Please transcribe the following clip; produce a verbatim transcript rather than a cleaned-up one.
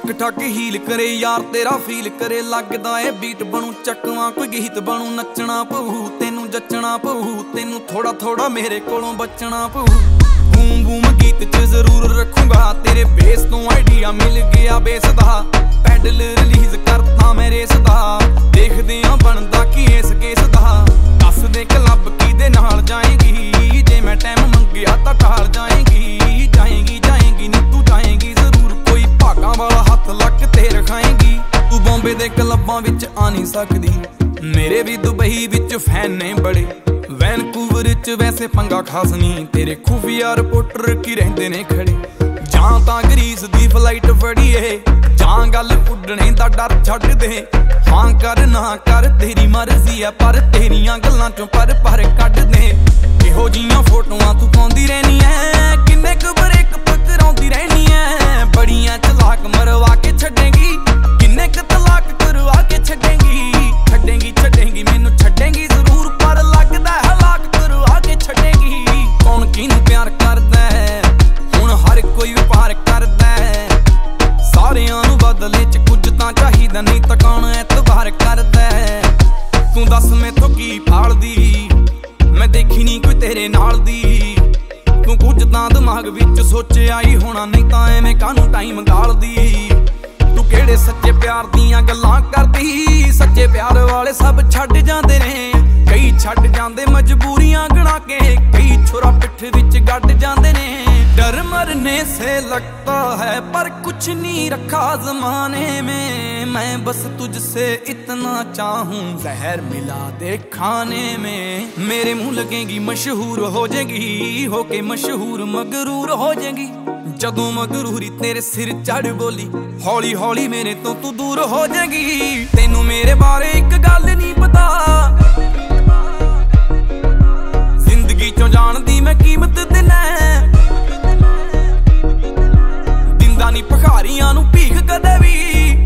ठक ठक हील करे यार तेरा फील करे लगदा ए बीट बनू चकवा कोई गीत बनू नचना पऊ तेनू जचना पऊ तेनू थोड़ा थोड़ा मेरे कोलों बचना पऊ बूम बूम गीत च जरूर रखूंगा तेरे बेस तो आइडिया मिल गया बेस दा पैडल रिलीज करता मैं रेस दा देखदे आ बनदा की इस केस दा दस दे क्लब किदे नाल जाएगी जे मैं टाइम मंगिया तां टाल जाएगी जाएगी जाएगी नी तू जाएगी जरूर कोई भागां वाला हत्थ लक ते रखाएगी तू बॉम्बे दे क्लबां विच आ नहीं सकदी मेरे भी दुबई विच फैन ने बड़े वैनकूवर च वैसे पंगा खास नहीं तेरे खुफिया रिपोर्टर की रहंदे ने खड़े जां तां ग्रीस दी फ्लाइट फड़ीए जां गल उड्डणे दा डर छड्ड दे हां कर ना कर तेरी मर्जी है पर तेरियां गल्लां चों पर पर कढ दे इहो जियां फोटोआं तू पाउंदी रहनी है किन्ने क ब्रेक पकड़ाउंदी रहनी है बड़ियां चलाक मरवा के छड्डेगी किन्ने क तलाक करवा के छड्डेगी छड्डेगी छड्डेगी मैनू छड्डेगी जरूर पर लगदा है हलाक करवा के छड्डेगी कौन किनू प्यार करदा है हुण हर कोई व्यापार करदा है सारियां नू बदले च कुछ तां चाहीदा नहीं तां कौन एतबार करदा है तू दस मैथों की फालदी मैं देखी नहीं कोई तेरे नाल दी तू कुछ तां दिमाग विच सोचिया ही होना नहीं तां एवें कानू टाइम गालदी तू केड़े सच्चे प्यार दियां गल्लां करदी सच्चे प्यार वाले सब छड्ड जांदे ने कई छड्ड जांदे मजबूरियां गणा के कई छुरा पिठ विच गड्ड जांदे ने डर मरने से लगता है पर कुछ नहीं रखा ज़माने में मैं बस तुझसे इतना चाहूं जहर मिला दे खाने में मेरे मुंह लगेगी मशहूर हो जाएगी होके मशहूर मगरूर हो जाएगी जदों मगरूरी तेरे सिर चढ़ बोली हौली हौली मेरे तो तू दूर हो जाएगी तेनू मेरे बारे एक गल नहीं पता जिंदगी चों जानदी मैं कीमत देना दिंदा नहीं भखारियां नू भीख कदे भी